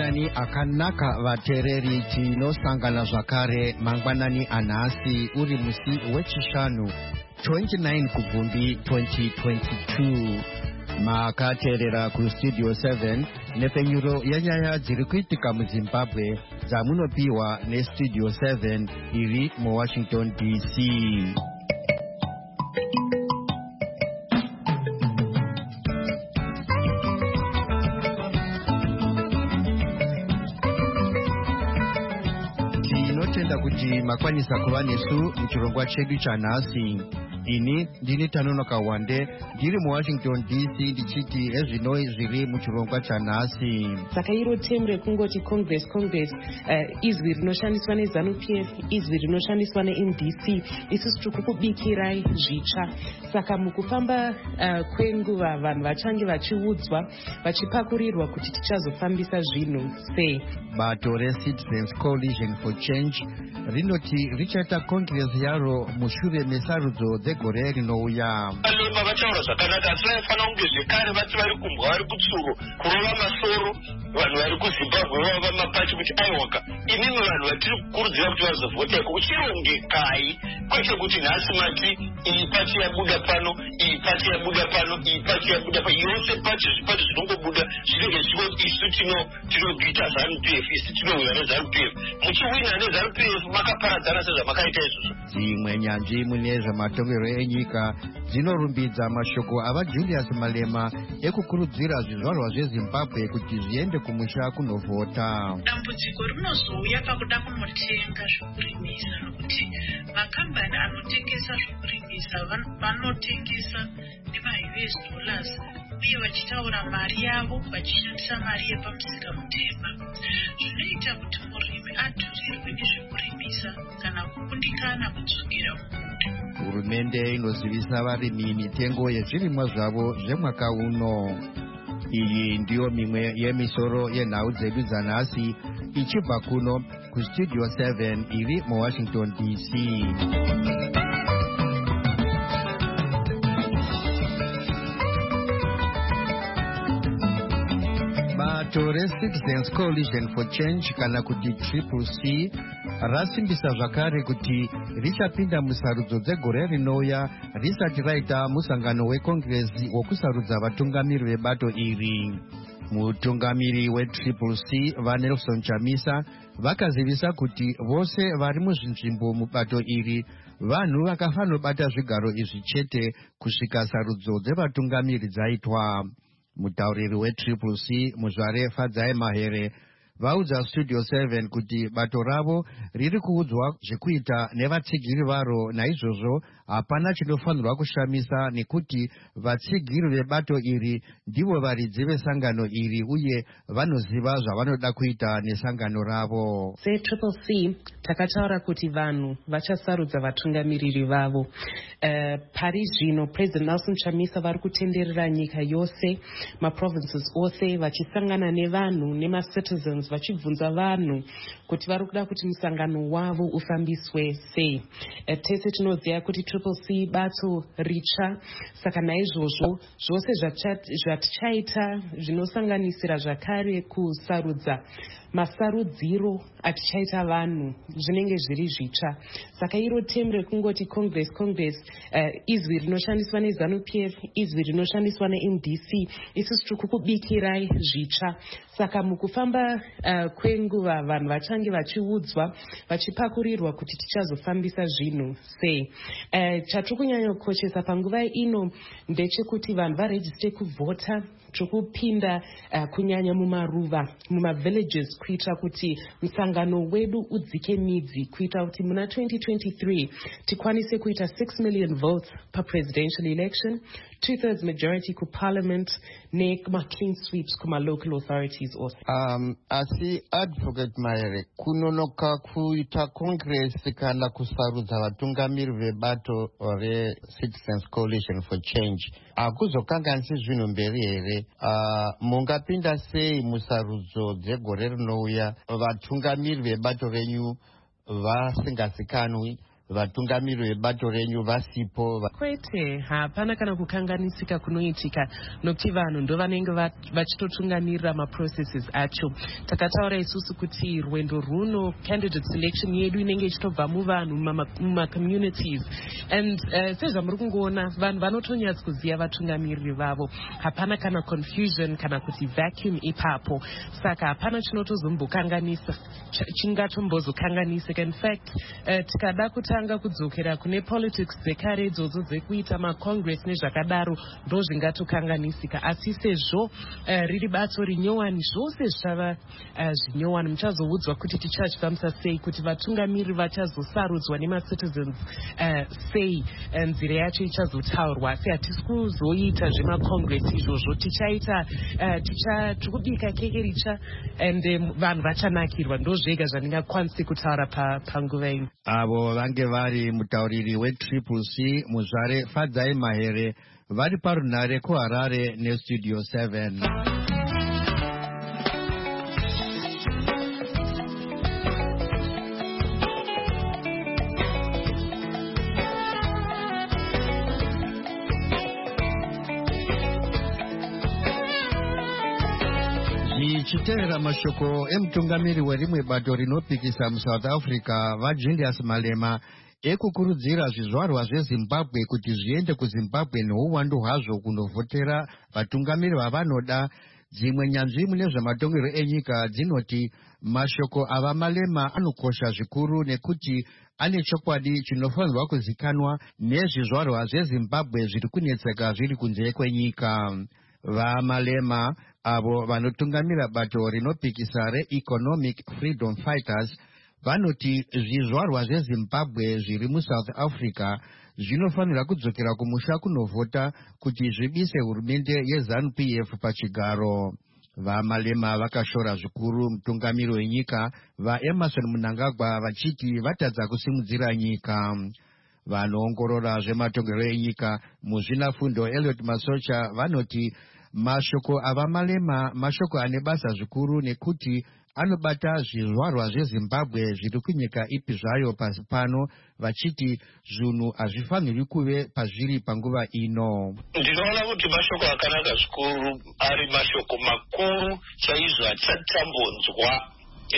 mangwanani akanaka vateereri tinosangana zvakare mangwanani anhasi uri musi wechishanu 29 kubvumbi 2022 makateerera kustudio 7 nepfenyuro yenyaya dziri kuitika muzimbabwe dzamunopiwa nestudio 7 iri muwashington dc. tinotenda kuti makwanisa kuva nesu muchirongwa chedu chanhasi. ini ndini Tanonoka Wande ndiri muwashington dc ndichiti ezvino zviri muchirongwa chanhasi. saka iro temu rekungoti congress izwi rinoshandiswa neZANU-PF, izwi rinoshandiswa neMDC, isusu tiri kukubikirai zvitsva. saka mukufamba kwenguva vanhu vachange vachiudzwa vachipakurirwa kuti tichazofambisa zvinhu sei. bato reCitizens Coalition for Change rinoti richaita kongresi yaro mushure mesarudzo dzegore rinouya. Valemba vachaura zvakanaka asi vaifanira kunge zvekare vati vari kumbwa vari kutsuro kurova masoro vanhu vari kuZimbabwe vava mapachi kuti aiwaka inini vanhu vatiri kukurudzira kuti vazovhota iko uchirongekai, kwete kuti nhasi mati iyi pachi yabuda pano, iyi pachi yabuda pano, iyi pachi yabuda pano, yose pachi zvipati zvinongobuda zvinenge zvichiti isu tinokuita ZANU-PF, isu tinowina neZANU-PF. muchiwina neZANU-PF makaparadzana sezvamakaita izvozvo. dzimwe nyanzvi mune zvematongerwo enyika dzinorumbidza mashoko avaJulius Malema ekukurudzira zvizvarwa zveZimbabwe kuti zviende kumusha kunovhota. dambudziko rinozouya pakuda kunotenga zvokurimisa, nokuti makambani anotengesa zvokurimisa vanotengesa nemaUS dollars uye vachitaura mari yavo vachishandisa mari yepamusika mutemba, zvinoita kuti murimi adhurirwe nezvokurimisa kana kukundikana kudzokera mumuti. hurumende inozivisa varimi mitengo yezvirimwa zvavo zvemwaka uno. iyi ndiyo mimwe yemisoro yenhau dzedu dzanhasi ichibva kuno kustudio 7 iri muwashington dc. bato reCitizens Coalition for Change kana kuti CCC rasimbisa zvakare kuti richapinda musarudzo dzegore rinouya risati raita musangano wekongresi wokusarudza vatungamiri vebato iri. mutungamiri weCCC vaNelson Chamisa vakazivisa kuti vose vari muzvinzvimbo mubato iri vanhu vakafanobata zvigaro izvi chete kusvika sarudzo dzevatungamiri dzaitwa. mutauriri weCCC muzvare Fadzai Mahere vaudza studio 7 kuti bato ravo riri kuudzwa zvekuita nevatsigiri varo, naizvozvo hapana chinofanirwa kushamisa nekuti vatsigiri vebato iri ndivo varidzi vesangano iri uye vanoziva zvavanoda kuita nesangano ravo. seCCC takataura kuti vanhu vachasarudza vatungamiriri vavo. pari zvino President Nelson Chamisa vari kutenderera nyika yose, maprovinces ose, vachisangana nevanhu nemacitizens vachibvunza vanhu kuti vari kuda kuti musangano wavo ufambiswe sei. tese tinoziva kuti CCC bato ritsva, saka naizvozvo zvose zvatichaita zvinosanganisira zvakare kusarudza masarudziro atichaita vanhu zvinenge zviri zvitsva. saka iro temu rekungoti congress izwi rinoshandiswa neZANU-PF, izwi rinoshandiswa neMDC, isusu tiri kukubikirai zvitsva. saka mukufamba kwenguva vanhu vachange vachiudzwa vachipakurirwa kuti tichazofambisa zvinhu sei. chatiri kunyanyokoshesa panguva ino ndechekuti vanhu varejiste kuvhota, tokupinda kunyanya mumaruva, mumavillages, kuitira kuti musangano wedu udzike midzi, kuitira kuti muna 2023 tikwanise kuita 6 million votes papresidential election, 2/3 majority kuparliament nema-clean sweeps kuma-local authorities also. asi advocate Mahere, kunonoka kuita kongresi kana kusarudza vatungamiri vebato reCitizens Coalition for Change hakuzokanganisi zvinhu mberi here? mungapinda sei musarudzo dzegore rinouya vatungamiri vebato renyu vasingazikanwi, vatungamiri vebato renyu vasipo? Kwete, hapana kana kukanganisika kunoitika nokuti vanhu ndo vanenge vachitotungamirira maprocesses acho. Takataura isusu kuti rwendo runo candidate selection yedu inenge ichitobva muvanhu mumacommunities, and sezvamuri kungoona vanhu vanotonyatsa kuziva vatungamiriri vavo. Hapana kana confusion kana kuti vacuum ipapo, saka hapana chinotozombokanganisa chingatombozokanganisika. In fact, tikada kutanga kudzokera kune politics dzekare idzodzo dzekuita macongress nezvakadaro ndo zvingatokanganisika, asi sezvo riri bato rinyowani zvose zvichava zvinyowani. Muchazoudzwa kuti tichazvifambisa sei, kuti vatungamiri vachazosarudzwa nemacitizens sei, nzira yacho ichazotaurwa. Asi hatisi kuzoita zvemacongress izvozvo, tichaita tikubika keke richa ende vanhu vachanakirwa. Ndo zvega zvandingakwanisi kutaura panguva ino. Avo vange vari mutauriri wetriple C Muzvare Fadzai Mahere vari parunare kuHarare nestudio 7. Chitera mashoko emutungamiri werimwe bato rinopikisa muSouth Africa vaJulius Malema ekukurudzira zvizvarwa zveZimbabwe kuti zviende kuZimbabwe neuwandu hwazvo kunovhotera vatungamiri vavanoda. Dzimwe nyanzvi mune zvematongerwo enyika dzinoti mashoko ava Malema anokosha zvikuru nekuti ane chokwadi chinofanirwa kuzikanwa nezvizvarwa zveZimbabwe zviri kunetseka zviri kunze kwenyika. VaMalema avo vanotungamira bato rinopikisa reEconomic Freedom Fighters vanoti zvizvarwa zveZimbabwe zviri muSouth Africa zvinofanira kudzokera kumusha kunovhota kuti zvibise hurumende yeZANU-PF pachigaro. VaMalema vakashora zvikuru mutungamiri wenyika vaEmerson Mnangagwa vachiti vatadza kusimudzira nyika. Vanoongorora zvematongerwo enyika muzvinafundo Elliot Masocha vanoti mashoko ava Malema mashoko ane basa zvikuru nekuti anobata zvizvarwa zveZimbabwe zviri kunyika ipi zvayo pasi pano, vachiti zvinhu hazvifaniri kuve pazviri panguva ino. Ndinoona kuti mashoko akanaka zvikuru, ari mashoko makuru chaizvo atatambonzwa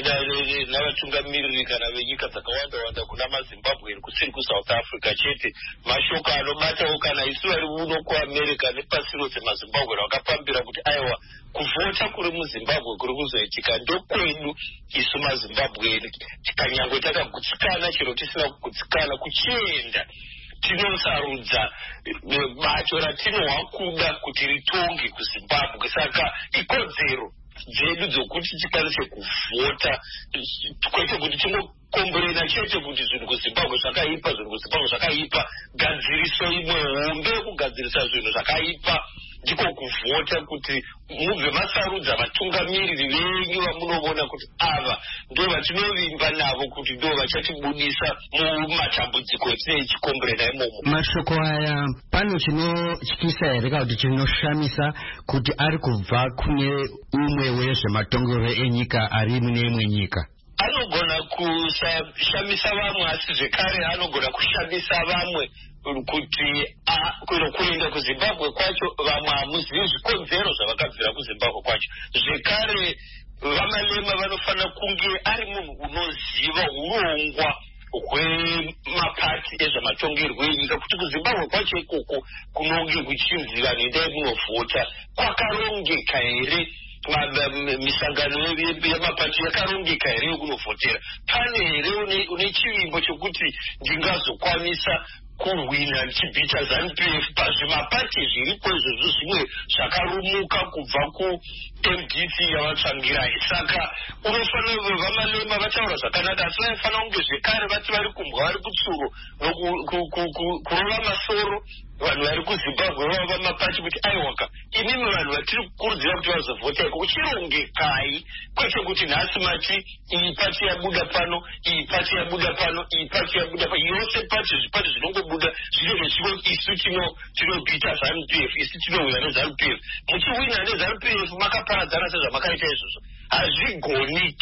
navatungamiriri kana venyika dzakawanda kuna maZimbabwe kusiri kuSouth Africa chete. Mashoko anobatawo kana isu vari uno kuAmerica nepasi rose maZimbabwe vakapambira kuti aiwa kuvhota kuri muZimbabwe kuri kuzoitika ndokwedu isu maZimbabwe. Tikanyangwe takagutsikana chero tisina kugutsikana kuchienda tinosarudza bato ratinohwa kuda kuti ritonge kuZimbabwe. Saka ikodzero dzedu dzokuti tikwanise kuvhota, kwete kuti tingokomborera chete kuti zvinhu kuZimbabwe zvakaipa, zvinhu kuZimbabwe zvakaipa. Gadziriso imwe hombe yekugadzirisa zvinhu zvakaipa ndiko kuvhota, kuti mubve masarudza vatungamiriri venyu vamunoona kuti ava ndo vatinovimba navo kuti ndo vachatibudisa mumatambudziko etinoichikomborera imomo. Mashoko aya pano chinotyisa here kana kuti chinoshamisa kuti ari kubva kune umwe wezvematongerwo enyika ari mune imwe nyika? Anogona kushamisa vamwe, asi zvekare anogona kushamisa vamwe kuti kuenda kuZimbabwe kwacho vamwe hamuzivi zvikonzero zvavakabvira kuZimbabwe kwacho. Zvekare vaMalema vanofanira kunge ari munhu unoziva urongwa hwemapati ezvematongerwo enyika, kuti kuZimbabwe kwacho ikoko kunonge kuchinzi vanhu endai munovhota kwakarongeka here, misangano yemapati yakarongeka here yokunovhotera, pane here une chivimbo chokuti ndingazokwanisa kurwina ndichibhita ZANU-PF pazvimapati zviripo izvozvo zvimwe zvakarumuka kubva kuMDC yavatsvangira. Saka unofanira vaMalema vataura zvakanaka, asi vaifanira kunge zvekare vati vari kumbwa vari kutsuro kurova masoro vanhu vari kuZimbabwe vava mapati kuti aiwaka imimi vanhu vatiri kukurudzira kuti vazovhota iko uchirongekai, kwete kuti nhasi mati iyi pati yabuda pano, iyi pati yabuda pano, iyi pati yabuda pano, yose pati zvipati zvinongobuda zvinenge chivo isu tinobhita ZANU-PF, isu tinowina neZANU-PF. Muchiwina neZANU-PF makaparadzana sezvamakaita izvozvo hazvigoniki.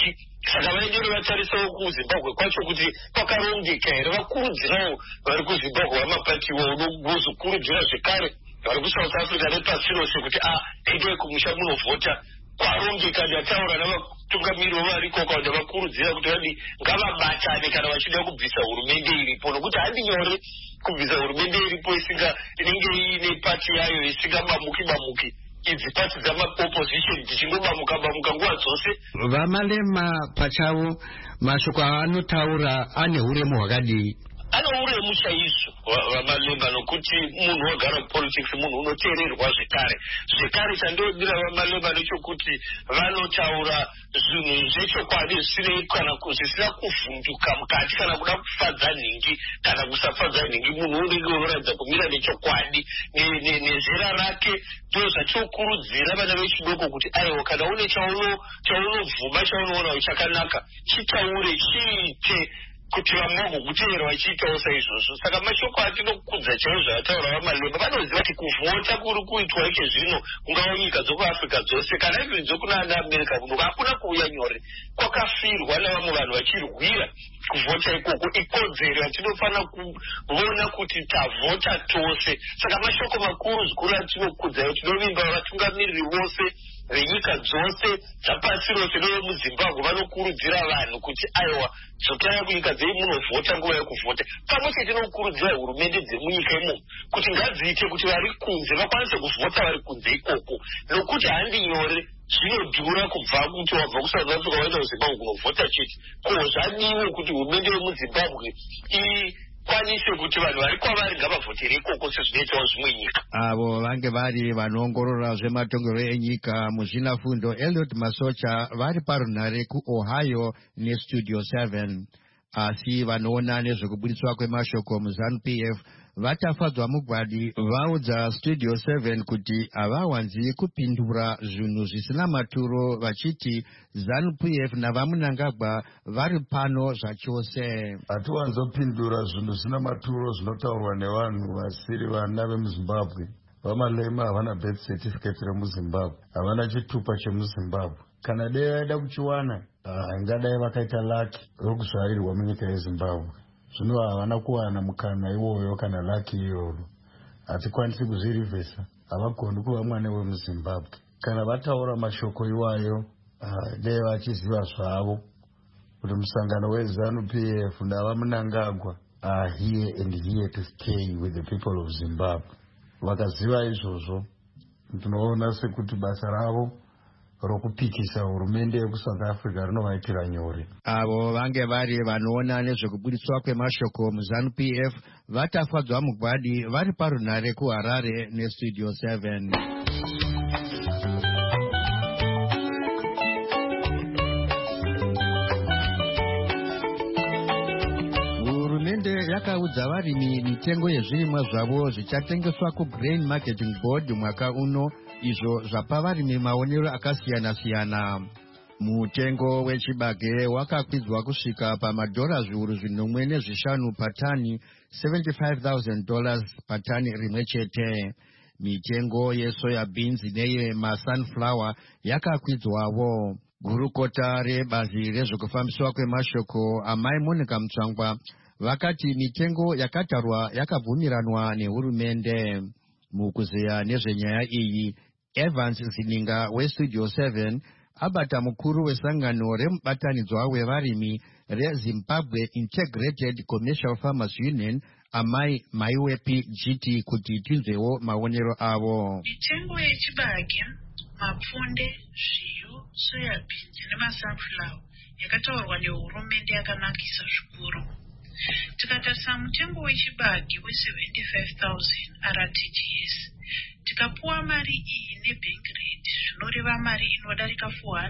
saka vaendori vatarisawo kuzimbabwe kwacho kuti kwakarongeka here, vakurudzirawo vari kuzimbabwe vamapatiwo unozokurudzira zvekare vari kusouth africa nepasi rose kuti endai kumusha munovhota. Kwarongeka ndataura navatungamiriri vavariko kwaunda vakurudzira kuti vadi ngavabatane kana vachida kubvisa hurumende iripo, nokuti handi nyore kubvisa hurumende iripo inenge iine pati yayo isingabamuki idzi pati dzamaopposition dzichingobamuka nguva dzose. Vamalema pachavo mashoko anotaura ane uremu hwakadii? Ano uremu chaizvo vamalema, nokuti munhu wagara mupolitics munhu unoteererwa zvekare chandodira vamalema nechokuti vanotaura zvinhu zvechokwadi zvisina kuvhunduka mukati kana kuda kufadza nhingi kana kusafadza nhingi. Munhu unenge unoratidza kumira nechokwadi nezera rake. Ndo zvachokurudzira vana vechidoko kuti aiwa, kana une chaunovhuma chaunoona chakanaka chitaure chiite, kuti vamwe vagokuteera vachiitawo saizvozvo. Saka mashoko atinokudza chaizvo ataura vamalema, vanoziva kuti kuvhota kuri kuitwa ike zvino kungawo nyika dzekuafrica dzose kana izvi dzokuna ana america kuno hakuna kuuya nyore, kwakafirwa nevamwe vanhu vachirwira kuvhota ikoko. Ikodzero yatinofanira kuona kuti tavhota tose. Saka mashoko makuru zvikuru atinokudzayo, tinovimba vatungamiriri vose venyika dzose dzapasi rose nevemuzimbabwe vanokurudzira vanhu kuti aiwa, dzokai kunyika dzei munovhota nguva yekuvhota. Pamwe chete tinokurudzira hurumende dzemunyika imomo kuti ngadziite kuti vari kunze vakwanise kuvhota vari kunze ikoko, nokuti handi nyore. Zvinodhura kubva kuti wabva kusouth africa waenda kuzimbabwe kunovhota chete. Ko zvadiwo kuti hurumende yemuzimbabwe ikwanise kuti vanhu vari kwavari ngavavhotere ikoko sezvinoitawo zvimwe nyika. Avo vange vari vanoongorora zvematongerwo enyika muzvinafundo Eliot Masocha vari parunhare kuOhio neStudio 7. Asi vanoona nezvekubudiswa kwemashoko muZANU-PF vatafadzwa mugwadi vaudza Studio 7 kuti havawanzi kupindura zvinhu zvisina maturo, vachiti ZANU-PF navamunangagwa vari pano zvachose. Hatiwanzopindura zvinhu zvisina maturo zvinotaurwa nevanhu vasiri vana vemuzimbabwe. Vamalema havana birth certificate remuzimbabwe, havana chitupa chemuzimbabwe. Kana dai vaida kuchiwana ingadai vakaita laki rokuzvarirwa munyika yezimbabwe. Zvino havana kuwana mukana iwoyo kana laki iyoyo. Hatikwanisi kuzvirivhesa, havagoni kuva mwana wemuzimbabwe. Kana vataura mashoko iwayo dai vachiziva zvavo kuti musangano weZANU-PF navamunangagwa are here and here to stay with the people of Zimbabwe. Vakaziva izvozvo, tinoona sekuti basa ravo rokupikisa hurumende yekusouth africa rinovaitira nyore. Avo vange vari vanoona nezvekubudiswa kwemashoko muZANU-PF vatafadzwa mugwadi vari parunhare kuHarare neStudio 7. Hurumende yakaudza varimi mitengo yezvirimwa zvavo zvichatengeswa kuGrain Marketing Board mwaka uno, izvo zvapa varimi maonero akasiyana-siyana. Mutengo wechibage wakakwidzwa kusvika pamadhora zviuru 4.5 patani, $75,000 patani rimwe chete. Mitengo yesoya beans neye masunflower yakakwidzwawo. Gurukota rebazi rezvekufambiswa kwemashoko amai Monica Mutsvangwa vakati mitengo yakatarwa yakabvumiranwa nehurumende. Mukuzeya nezvenyaya iyi, Evans Zininga weStudio 7 abata mukuru wesangano remubatanidzwa wevarimi reZimbabwe Integrated Commercial Farmers Union amai Maiwepi GT kuti tinzwewo maonero avo. Mitengo yechibage, mapfunde, zviyo, soyabins nemasunflower yakataurwa nehurumende yakanakisa zvikuru. Tikatarisa mutengo wechibage we$75,000 RTGS, tikapuwa mari iyi nebank rate zvinoreva mari inodarika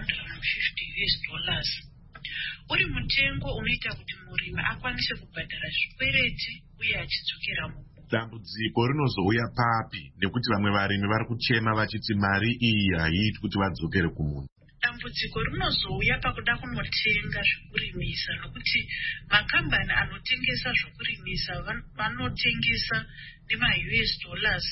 $450. Uri mutengo unoita kuti murimi akwanise kubhadhara zvikwereti uye achidzokera muguta. Dambudziko rinozouya papi nekuti vamwe varimi vari kuchema vachiti mari iyi haiiti kuti vadzokere kumunhu. Dambudziko rinozouya pakuda kunotenga zvokurimisa, nokuti makambani anotengesa zvokurimisa vanotengesa nema$US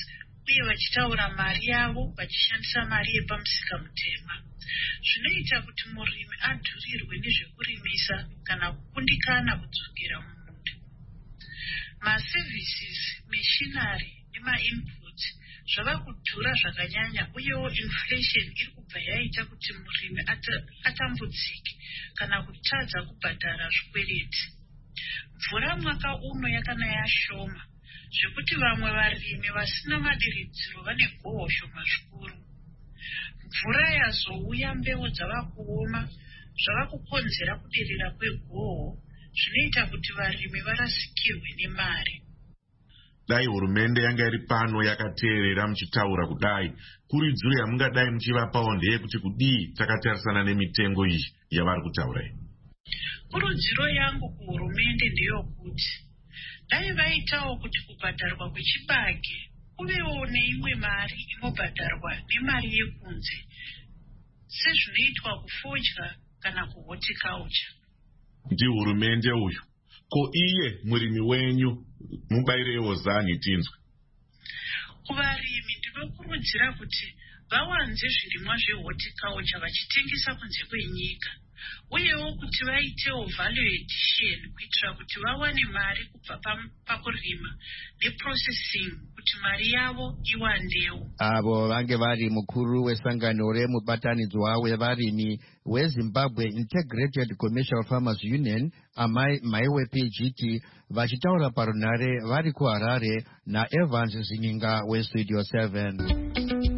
uye vachitaura mari yavo vachishandisa mari yepamusika mutema. Zvinoita kuti murimi adhurirwe nezvekurimisa kana kukundikana kudzokera mumunda. Maservices, machinery nemainputs zvava kudhura zvakanyanya, uyewo inflation iri kubva yaita kuti murimi atambudzike kana kutadza kubhadhara zvikwereti. Mvura mwaka uno yakanaya shoma zvekuti vamwe varimi vasina madiridziro vane gohwo shoma zvikuru. Mvura yazouya mbeu dzava kuoma zvava kukonzera kuderera kwegohwo, zvinoita kuti varimi varasikirwe nemari. Dai hurumende yanga iri pano yakateerera muchitaura kudai, kuridziro yamungadai muchivapawo ndeyekuti kudii takatarisana nemitengo iyi yavari kutaura iyi? Kurudziro yangu kuhurumende ndeyokuti dai vaitawo kuti kubhadharwa kwechibage kuvewo neimwe mari inobhadharwa nemari yekunze sezvinoitwa kufodya kana kuhorticulture. Ndi hurumende uyu, ko iye murimi wenyu mubairewo zani tinzwe? Kuvarimi ndinokurudzira kuti vawanze zvirimwa zvehorticulture vachitengesa kunze kwenyika, uyewo kuti vaitewo value addition kuitira kuti vawane mari kubva pakurima neprocessing kuti mari yavo iwandewo. Avo vange vari mukuru wesangano remubatanidzwa wevarimi weZimbabwe Integrated Commercial Farmers Union Maiwe PGT vachitaura parunhare vari kuHarare naEvans Zininga weStudio 7.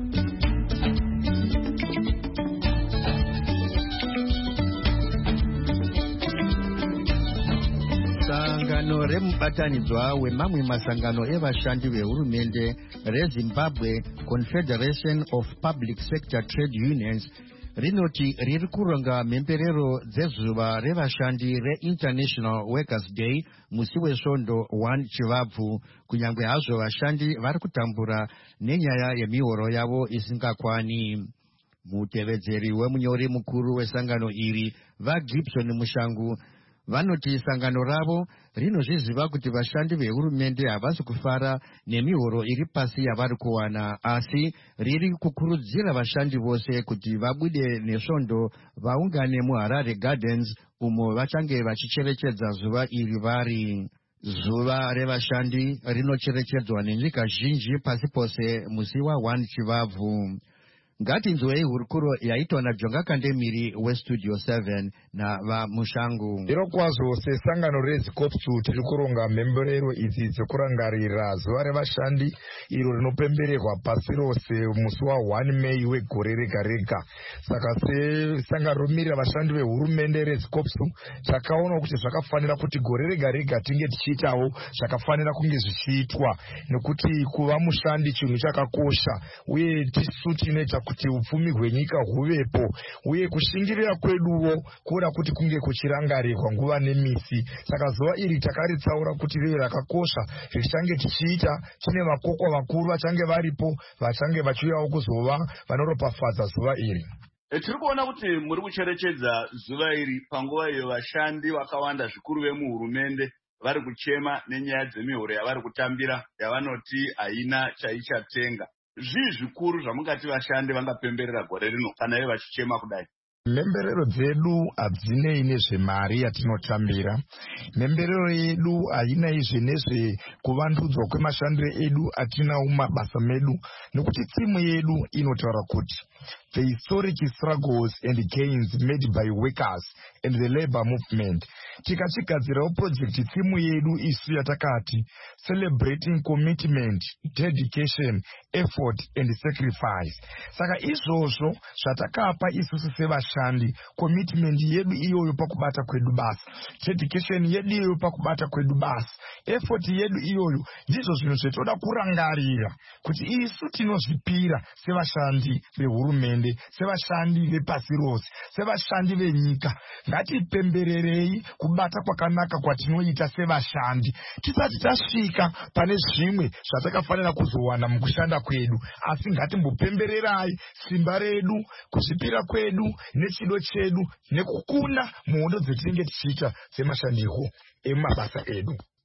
Sangano remubatanidzwa wemamwe masangano evashandi vehurumende reZimbabwe Confederation of Public Sector Trade Unions rinoti riri kuronga mhemberero dzezuva revashandi reInternational Workers' Day musi wesvondo 1 Chivabvu, kunyange hazvo vashandi vari kutambura nenyaya yemihoro yavo isingakwani. Mutevedzeri wemunyori mukuru wesangano iri vaGibson Mushangu vanoti sangano ravo rinozviziva kuti vashandi vehurumende havasi kufara nemihoro iri pasi yavari kuwana, asi riri kukurudzira vashandi vose kuti vabude nesvondo vaungane muHarare Gardens umo vachange vachicherechedza zuva iri vari. Zuva revashandi rinocherechedzwa nenyika zhinji pasi pose musi wa1 Chivabvu. Ngatinzwei hurukuro yaitwa naJonga Kandemiri weStudio 7 navaMushangu. Ndiro kwazvo sesangano reZikopsu tiri kuronga mhemberero idzi dzekurangarira zuva revashandi iro rinopembererwa pasi rose musi wa1 Mei wegore rega rega. Saka sesangano romirira vashandi vehurumende reZikopsu takaona kuti zvakafanira kuti gore rega rega tinge tichiitawo zvakafanira kunge zvichiitwa, nekuti kuva mushandi chinhu chakakosha uye tisu tinoita kuti upfumi hwenyika huvepo, uye kushingirira kweduwo kuda kuti kunge kuchirangarirwa nguva nemisi. Saka zuva iri takaritsaura kuti rive rakakosha zvichange tichiita tine vakokwa vakuru vachange varipo vachange vachiuyawo kuzova vanoropafadza zuva iri. Tiri kuona kuti muri kucherechedza zuva iri panguva iyo vashandi vakawanda zvikuru vemuhurumende vari kuchema nenyaya dzemihoro yavari kutambira yavanoti haina chaichatenga. Zvii zvikuru zvamungati vashandi vangapemberera gore rino kana ivo vachichema kudai? Mhemberero dzedu hadzinei nezvemari yatinotambira. Mhemberero yedu hainaizve nezvekuvandudzwa kwemashandiro edu atinawo mumabasa medu, nekuti tsimu yedu inotaura kuti the historic struggles and gains made by workers and the labor movement. Tikachigadzirawo project tsimu yedu isu yatakati celebrating commitment, dedication, effort and sacrifice. Saka izvozvo zvatakapa isusu sevashandi, commitment yedu iyoyo pakubata kwedu basa, dedication yedu iyoyo pakubata kwedu basa, effort yedu iyoyo, ndizvo zvinhu zvetoda kurangarira kuti isu tinozvipira sevashandi vehurumende, sevashandi vepasi rose, sevashandi venyika. Ngatipembererei kubata kwakanaka kwatinoita sevashandi tisati tasvika pane zvimwe zvatakafanira kuzowana mukushanda kwedu, asi ngatimbopembererai simba redu, kuzvipira kwedu nechido chedu nekukunda muhondo dzetinenge tichiita semashandiro emabasa edu.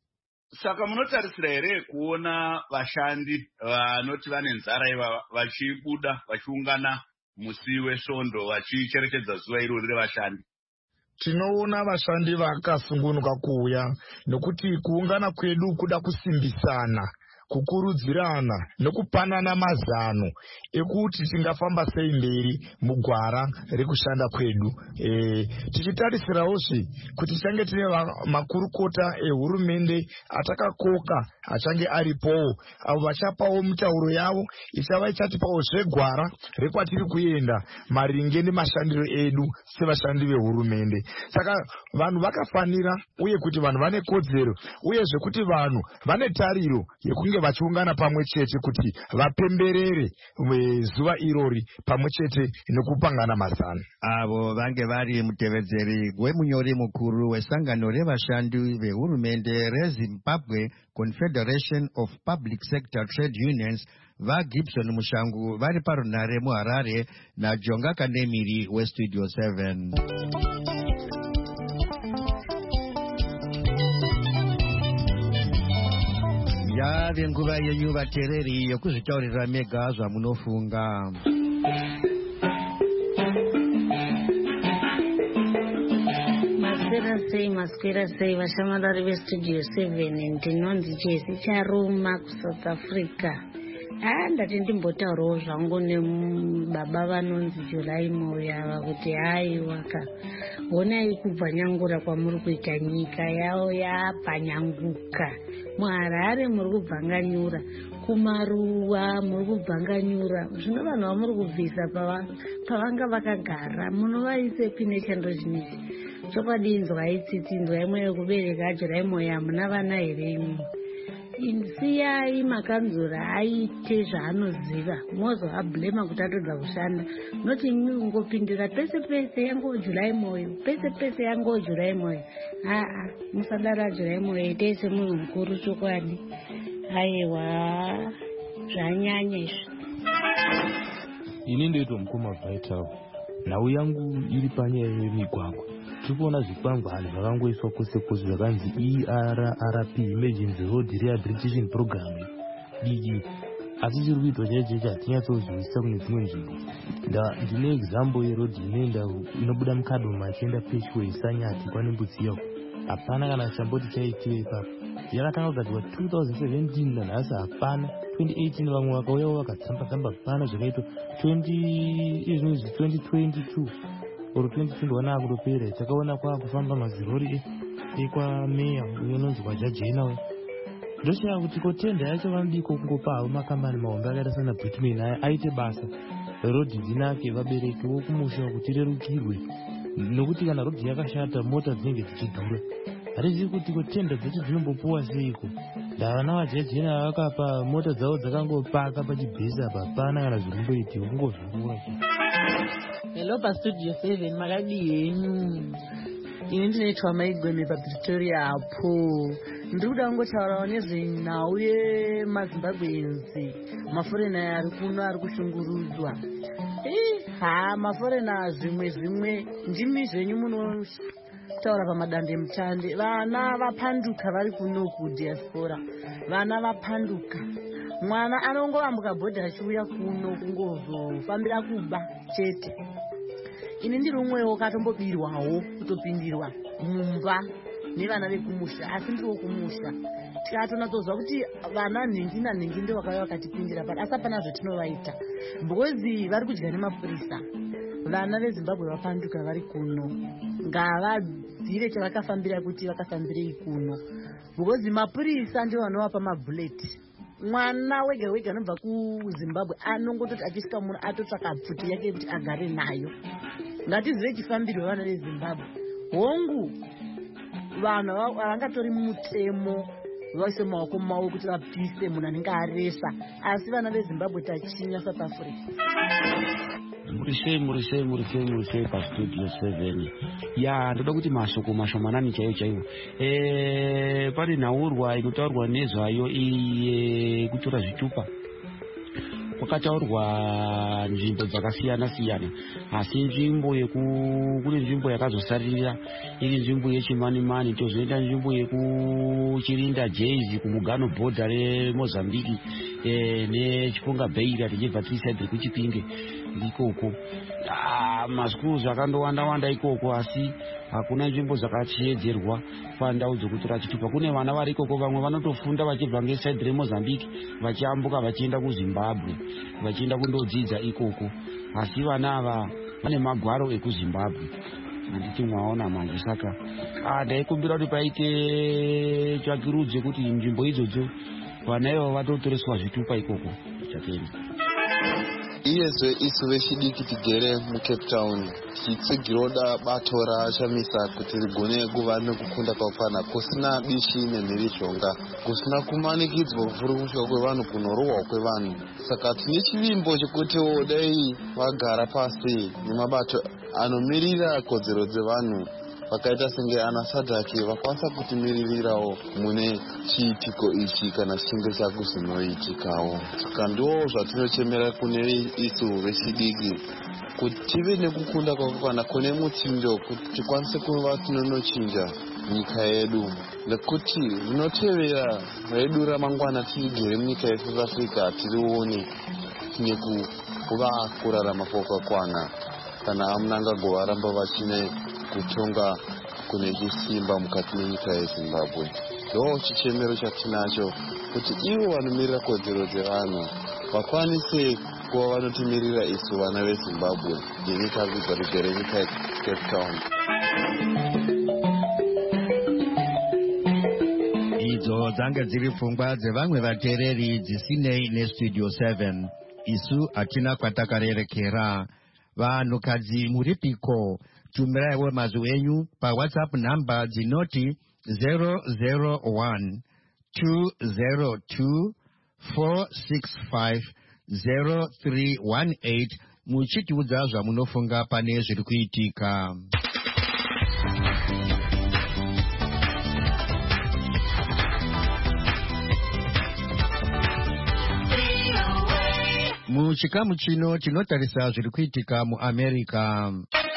Saka munotarisira here kuona vashandi vanoti vane nzara iva vachibuda vachiungana musi wesvondo vachicherechedza zuva irori revashandi? Tinoona vashandi vakasungunuka kuuya, nokuti kuungana kwedu kuda kusimbisana, kukurudzirana nekupanana mazano ekuti tingafamba sei mberi mugwara rekushanda kwedu. Tichitarisirawo kuti change tine makurukota ehurumende atakakoka achange aripowo, avo vachapawo mitauro yavo ichava ichatipawo zvegwara rekwatiri kuenda maringe nemashandiro edu sevashandi vehurumende. Saka vanhu vakafanira, uye kuti vanhu vane kodzero, uye zvekuti vanhu vane tariro yekunge vachiungana pamwe chete kuti vapemberere zuva irori pamwe chete nekupangana mazano. Avo vange vari mutevedzeri wemunyori mukuru wesangano revashandi vehurumende reZimbabwe Confederation of Public Sector Trade Unions, vaGibson Mushangu vari parunare muHarare naJonga Kanemiri weStudio 7. Yave nguva yenyu vateereri yokuzvitaurira mega zvamunofunga. Maswera sei vashamarari veStudio 7, ndinonzi Jesi Charuma kuSouth Africa. Ndati ndimbotaurawo zvangu nebaba vanonzi Julai Moya kuti haiwaka honai kubvanyangura kwamuri kuita nyika yavo yabvanyanguka. muHarare muri kubvanganyura, kumaruwa muri kubvanganyura. Zvino vanhu vamuri kubvisa pavanga vakagara munovaisepi nechando chinechi. Chokwadi inzwai tsitsi, inzwai mweyo kubereka Julai Moya, hamuna vana here imwe? Siyai makanzura aite zvaanoziva, mozoabhlema kuti atodza kushanda. Noti ngopindira pese pese yango Julai Moyo, pese pese yango Julai Moyo. Musadara Julai Moyo, itei semunhu mukuru chokwadi. Aiwa, zvanyanya izvi. Ini ndoitwa mukoma Vital. Nhau yangu iri panyaya yemigwagwa. Tikuona zvikwangwani zvakangoiswa kwese kwese zvakanzi ERRP, Emergency Road Rehabilitation Program. DG. Asi chiri kuitwa chaicho hatinyatsozivisisa kune dzimwe nzvimbo. Ndine example yerodhi inoenda inobuda muKadoma ichienda Peshwe Sanyati kwaNembutsiyo. Hapana kana chamboti chaitiwa ipapo. Yakatanga kugadzirwa 2017 nanhasi hapana. 2018 vamwe vakauyawo vakatsamba hapana zvakaitwa 2022 oro 2021 akutopera. Takaona kwakufamba mazirori ekwameya unonzi kwaJajenawe. Ndoshaya kuti kotenda yacho vanodiko kungopawo makambani mahombe akaita sana Britman aite basa rodhi dzinake vabereki vokumusha kuti rerukirwe, nokuti kana rodhi yakashata mota dzinenge dzichidhura. Hatizivi kuti kotenda dzacho dzinombopuwa seiko. Ndavana vaJajena vakapa mota dzavo dzakangopaka pachibhesi apa, hapana kana zvirimboitiwa, kungozvingura. Hello paStudio 7, makadii henyu? Ini ndinoitwa Maigweme paPretoria apo. Ndiri kuda kungotaurawo nezvenhau yemaZimbabwenzi, maforena ari kuno ari kushungurudzwa. Maforena zvimwe ndimi zvenyu munotaura pamadande mutande. Vana vapanduka vari kuno kudiaspora, vana vapanduka. Mwana anongovambuka bhodha achiuya kuno kungozofambira kuba chete. Ini ndiri umwewo katombobirwawo kutopindirwa mumba nevana vekumusha, asi ndiriwo kumusha. Tikatonatozwa kuti vana nhingi nanhingi ndo vakauya vakatipindira pano, asi hapana zvatinovaita because vari kudya nemapurisa. Vana veZimbabwe vapanduka vari kuno, ngavazive chavakafambira kuti vakafambirei kuno, because mapurisa ndio vanovapa mabhuleti. Mwana wega wega anobva kuZimbabwe anongototi achisvika muno atotsvaka bvuti yake kuti agare nayo. Ngatizive chifambiro vana veZimbabwe. Hongu vanhu havangatori mutemo vaise maoko mavo kuti vabvise munhu anenge aresa, asi vana veZimbabwe tachinya South Africa. Murisei paStudio 7. Ya, ndoda kuti mashoko mashomanani chaiwo. Pane nhaurwa inotaurwa nezvayo kutora zvitupa. pakataurwa nzvimbo dzakasiyana siyana, asi nzvimbo kune nzvimbo yakazosarira iri nzvimbo yechimani-mani, tozoenda nzvimbo yekuchirinda jezi kumugano bhodha remozambiki nechikonga beira tichibva tirisaidi rekuchipinge ikoko. Maschools akandowanda ikoko, asi hakuna nzvimbo dzakachiedzerwa pandau dzokutora chitupa. Kune vana vari ikoko, vamwe vanotofunda vachibva ngesaidi remozambiki vachiambuka vachienda kuzimbabwe vachienda kundodzidza ikoko, asi vana ava vane magwaro ekuzimbabwe. Handiti mwaona manje, saka ndaikumbira kuti paite tsvakirudzo yekuti nzvimbo idzodzo vana ivo vatotoreswa zvitupa ikoko chakeni. Iyezve isu vechidiki tigere muCape Town titsigiroda bato raShamisa kuti rigone kuva nekukunda kwakwana kusina bishi nemhirizhonga, kusina kumanikidzwa kuvhurumushwa kwevanhu, kunorohwa kwevanhu. Saka tine chivimbo chekuti dai vagara pasi nemabato anomirira kodzero dzevanhu vakaita senge ana Sadhaki vakwanisa kutimiririrawo mune chiitiko ichi kana chinge chakuzinoitikawo. Saka ndo zvatinochemera kune isu vechidiki, kuti tive nekukunda kwakakwana kune mutindo, kuti tikwanise kuva tinonochinja nyika yedu, nekuti rinotevera redu ramangwana tigere munyika yeSouth Africa tirione tine kuva kurarama kwakakwana kana amunangagova ramba vachine kutonga kune chisimba mukati menyika yeZimbabwe. Ndo chichemero chatinacho, kuti ivo vanomirira kodzero dzevanhu vakwanise kuva vanotimirira isu vana veZimbabwe yenyika rikubva rigere nyika yeCape Town. Idzo dzange dziri pfungwa dzevamwe vateereri dzisinei neStudio 7. Isu hatina kwatakarerekera. Vanhukadzi muripiko? Tumiraiwo mazwi enyu paWhatsApp namba dzinoti 001 202 465 0318 muchitiudza zvamunofunga pane zviri kuitika. Muchikamu chino tinotarisa zviri kuitika muAmerica.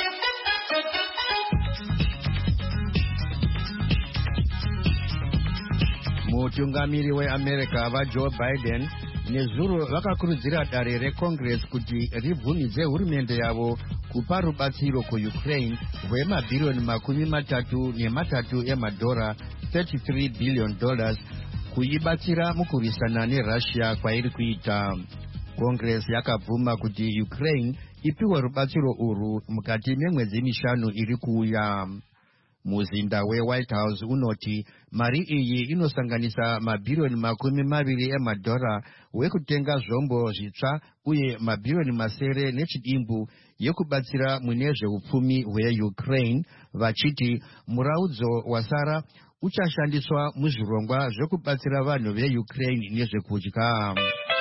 Mutungamiri weAmerica vaJoe Biden nezuro vakakurudzira dare reCongress kuti ribvumidze hurumende yavo kupa rubatsiro kuUkraine rwemabhirioni $33 emadhora $33 billion kuibatsira mukurwisana neRussia kwairi kuita. Congress yakabvuma kuti Ukraine ipiwe rubatsiro urwu mukati memwedzi 5 iri kuuya. Muzinda weWhite House unoti mari iyi inosanganisa mabhirioni $20 emadhora wekutenga zvombo zvitsva uye mabhirioni masere nechidimbu yekubatsira mune zveupfumi hweUkraine, vachiti muraudzo wasara uchashandiswa muzvirongwa zvekubatsira vanhu veUkraine nezvekudya.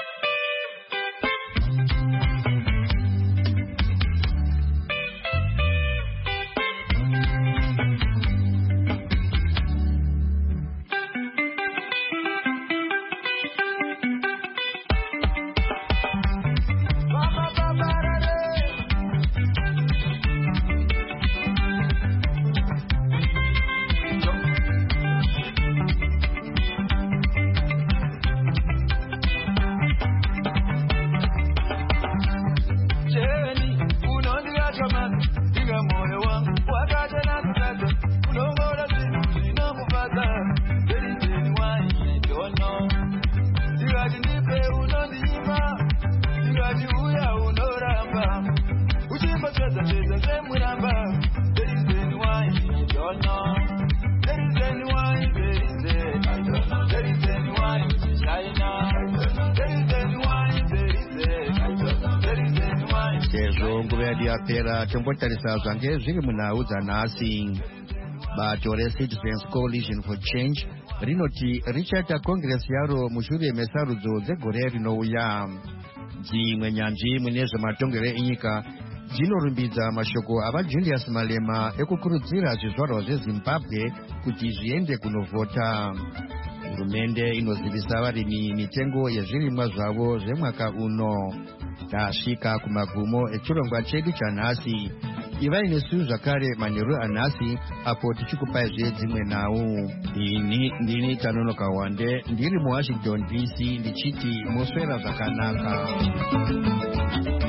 Yapera tombotarisa zvange zviri munhau dzanhasi. Bato reCitizens Coalition for Change rinoti richaita Congress yaro mushure mesarudzo dzegore rinouya. Dzimwe nyanzvi mune zvematongero enyika dzinorumbidza mashoko avaJulius Malema ekukurudzira zvizvarwa zveZimbabwe kuti zviende kunovhota. hurumende inozivisa varimi mitengo yezvirimwa zvavo zvemwaka uno. Tasvika kumagumo echirongwa chedu chanhasi. Ivai nesu zvakare manheru anhasi apo tichikupai dzimwe nhau. Ndini Tanonoka Wande ndiri muWashington DC ndichiti moswera zvakanaka.